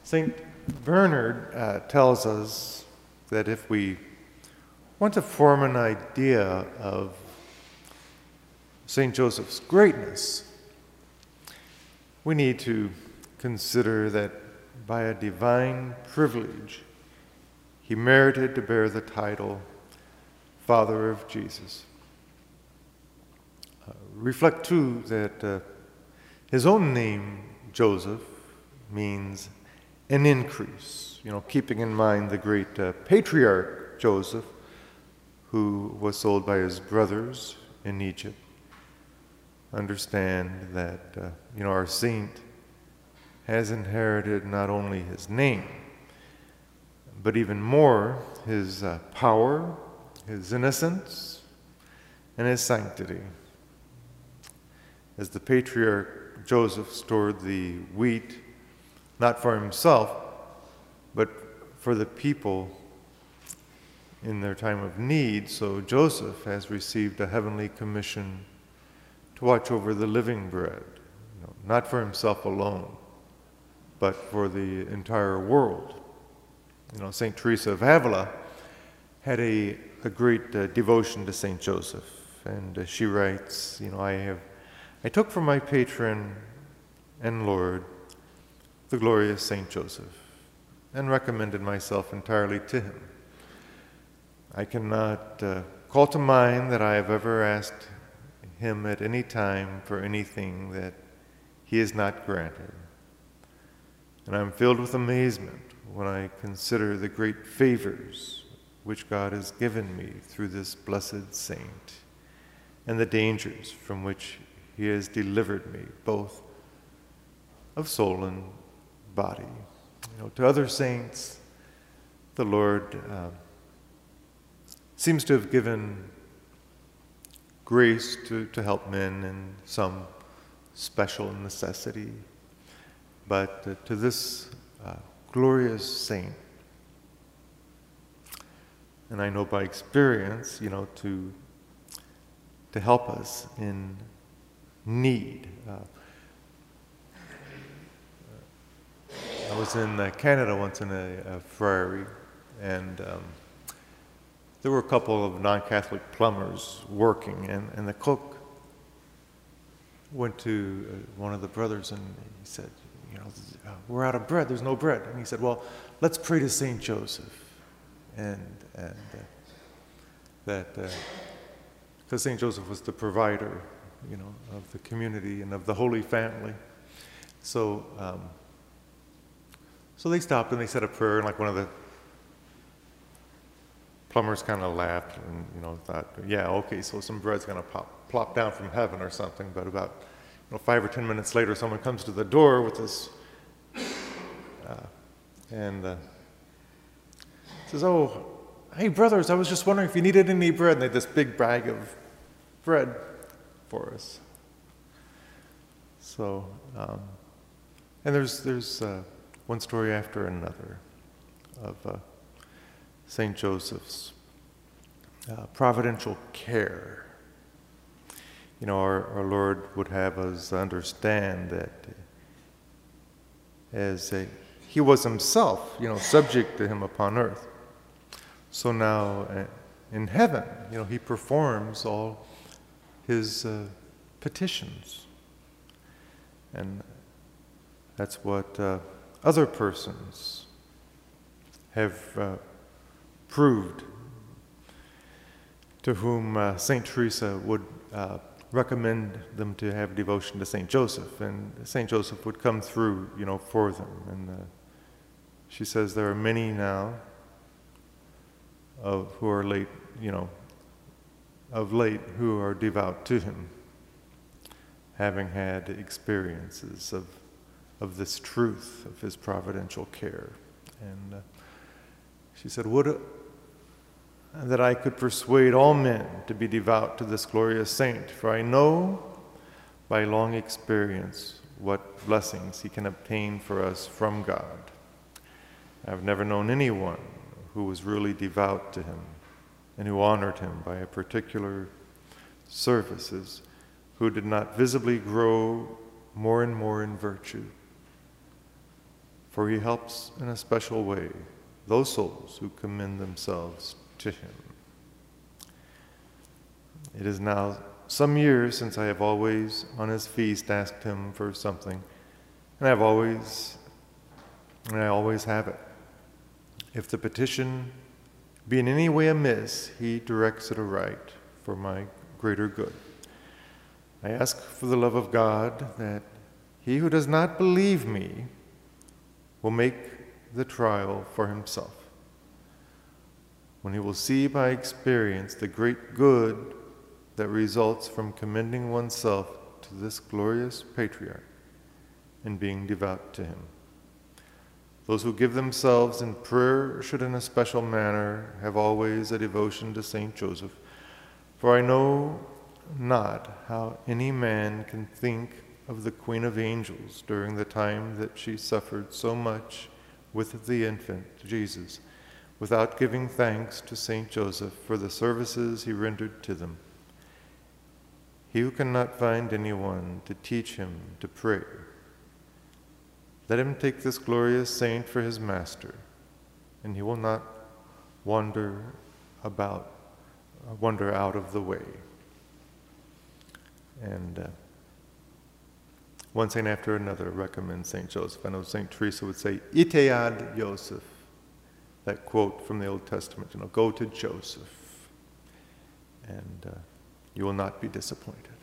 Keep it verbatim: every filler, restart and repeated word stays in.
Saint Bernard uh, tells us that if we want to form an idea of Saint Joseph's greatness, we need to consider that by a divine privilege, he merited to bear the title Father of Jesus. Uh, reflect too that uh, his own name, Joseph, means an increase, you know, keeping in mind the great uh, patriarch Joseph, who was sold by his brothers in Egypt. Understand that, uh, you know, our saint has inherited not only his name, but even more, his uh, power, his innocence, and his sanctity. As the patriarch Joseph stored the wheat, not for himself, but for the people in their time of need, so Joseph has received a heavenly commission to watch over the living bread, you know, not for himself alone, but for the entire world. You know, Saint Teresa of Avila had a, a great uh, devotion to Saint Joseph, and uh, she writes, you know, I have, I took for my patron and Lord the glorious Saint Joseph, and recommended myself entirely to him. I cannot uh, call to mind that I have ever asked him at any time for anything that he has not granted. And I'm filled with amazement when I consider the great favors which God has given me through this blessed saint, and the dangers from which he has delivered me, both of soul and body. You know, to other saints, the Lord uh, seems to have given grace to, to help men in some special necessity. But uh, to this uh, glorious saint, and I know by experience, you know, to, to help us in need. Uh, I was in uh, Canada once in a, a friary, and um, there were a couple of non-Catholic plumbers working, and, and the cook went to uh, one of the brothers and he said, you know, uh, we're out of bread, there's no bread. And he said, well, let's pray to Saint Joseph. And, and uh, that, because uh, Saint Joseph was the provider, you know, of the community and of the Holy Family. So, um, So they stopped and they said a prayer, and like one of the plumbers kind of laughed and, you know, thought, yeah, okay, so some bread's going to pop, plop down from heaven or something. But about, you know, five or ten minutes later, someone comes to the door with this, uh, and uh, says, oh, hey, brothers, I was just wondering if you needed any bread. And they had this big bag of bread for us. So, um, and there's, there's, uh, one story after another of uh, Saint Joseph's uh, providential care. You know, our, our Lord would have us understand that as a, he was himself, you know, subject to him upon earth. So now uh, in heaven, you know, he performs all his uh, petitions. And that's what uh, other persons have uh, proved, to whom uh, Saint Teresa would uh, recommend them to have devotion to Saint Joseph, and Saint Joseph would come through, you know, for them. And uh, she says there are many now of who are late, you know, of late who are devout to him, having had experiences of of this truth of his providential care. And uh, she said, would it, that I could persuade all men to be devout to this glorious saint, for I know by long experience what blessings he can obtain for us from God. I've never known anyone who was really devout to him and who honored him by a particular services, who did not visibly grow more and more in virtue. for he helps in a special way those souls who commend themselves to him. It is now some years since I have always, on his feast, asked him for something, and I've always, and I always have it. If the petition be in any way amiss, he directs it aright for my greater good. I ask for the love of God that he who does not believe me will make the trial for himself, when he will see by experience the great good that results from commending oneself to this glorious patriarch and being devout to him. Those who give themselves in prayer should in a special manner have always a devotion to Saint Joseph, for I know not how any man can think of the Queen of Angels during the time that she suffered so much with the infant Jesus, without giving thanks to Saint Joseph for the services he rendered to them. He who cannot find anyone to teach him to pray, let him take this glorious saint for his master, and he will not wander about, uh, wander out of the way. And uh, one saint after another recommends Saint Joseph. I know Saint Teresa would say, "Ite ad Joseph," that quote from the Old Testament, you know, go to Joseph, and uh, you will not be disappointed.